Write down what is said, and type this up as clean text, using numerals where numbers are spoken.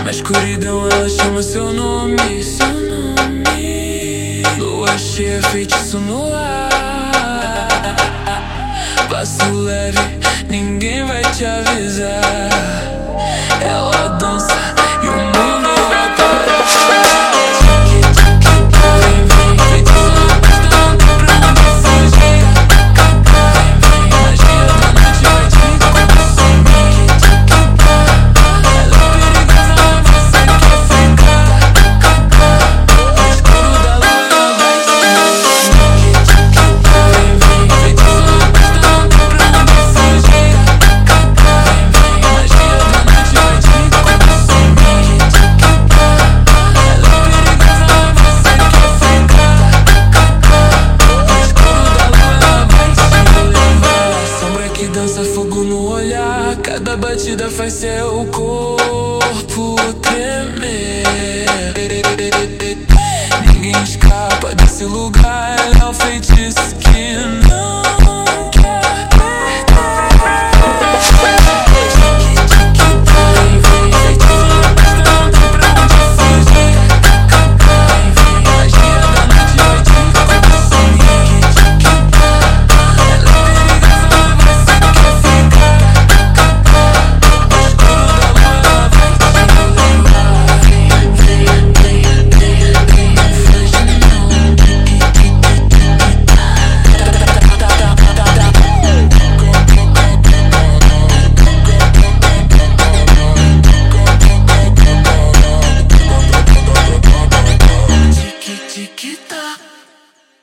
Na escuridão ela chama seu nome. Lua cheia, feitiço no ar. Passo leve, ninguém vai te avisar. Ela dança e o mundo vai parar. Cada batida faz seu corpo tremer. Ninguém escapa desse lugar, é o feitiço.